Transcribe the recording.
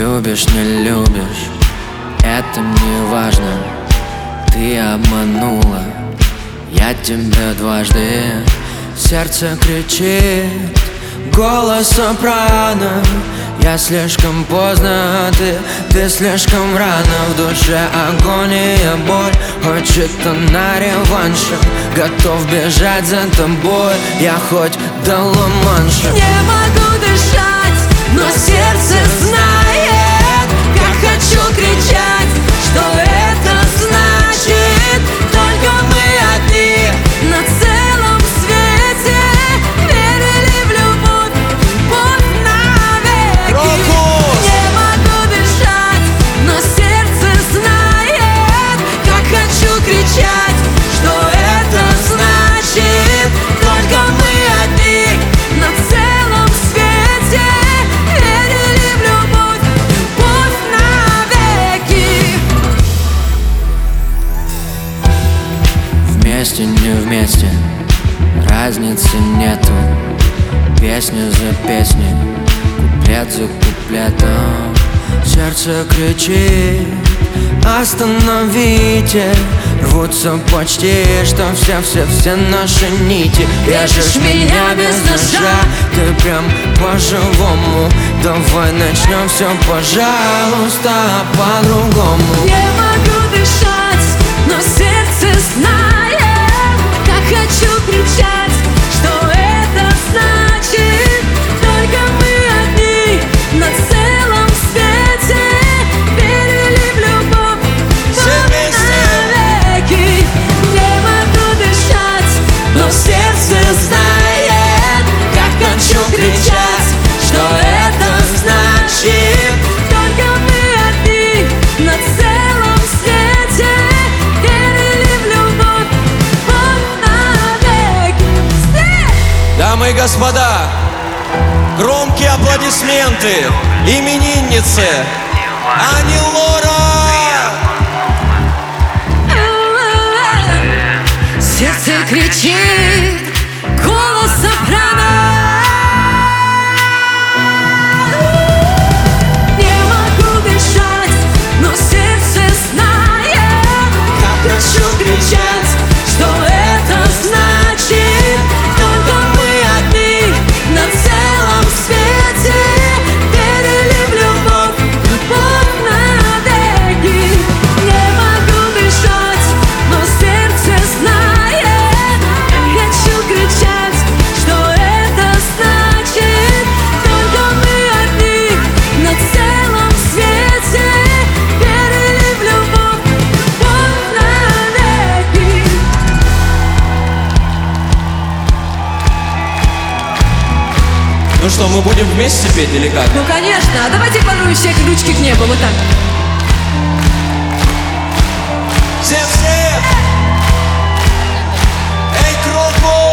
Любишь, не любишь, это не важно. Ты обманула, я тебя дважды. Сердце кричит, голос сопрано. Я слишком поздно, а ты слишком рано. В душе агония, боль, хочет она реванша. Готов бежать за тобой, я хоть до Ла-Манша. Не могу дышать, но сердце знает, как хочу кричать, что это значит. Только мы одни на целом свете. Верили в любовь, любовь навеки. Не могу дышать, но сердце знает, как хочу кричать, что это значит. Только мы одни на целом свете. Верили в любовь, любовь навеки. Вместе, не вместе, разницы нету. Песня за песней, куплет за куплетом. Сердце кричит, остановите. Рвутся почти, что все наши нити. Режешь меня без ножа, ты прям по-живому. Давай начнем все, пожалуйста, по-другому. Не могу дышать, но сердце знает, как хочу кричать, что это значит. Только мы одни на целом свете. Верили в любовь, любовь навеки. Не могу дышать, но сердце знает, как хочу кричать, что это значит. Только мы одни на целом свете. Верили в любовь, любовь навеки. Дамы и господа, громкие аплодисменты имениннице Ани Лорак. Сердце кричит, голос сопрано. Не могу дышать, но сердце знает, как хочу кричать, что это значит. Только мы одни на целом свете. Верили в любовь, любовь навеки. Не могу дышать, но сердце знает, хочу кричать, что это значит. Только мы одни на целом свете. Верили в любовь, любовь навеки. Ну что, мы будем вместе петь или как? Ну конечно, а давайте порвем все ручки к небу, вот так. Всем привет! Эй, Крокус!